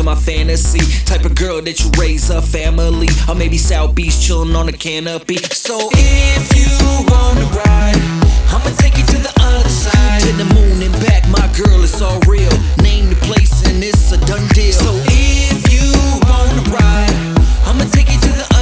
my fantasy. Type of girl that you raise a family, or maybe South Beach chillin' on a canopy. So if you wanna ride, I'ma take you to the other side, to the moon and back, my girl, it's all real. Name the place and it's a done deal. So if you wanna ride, I'ma take you to the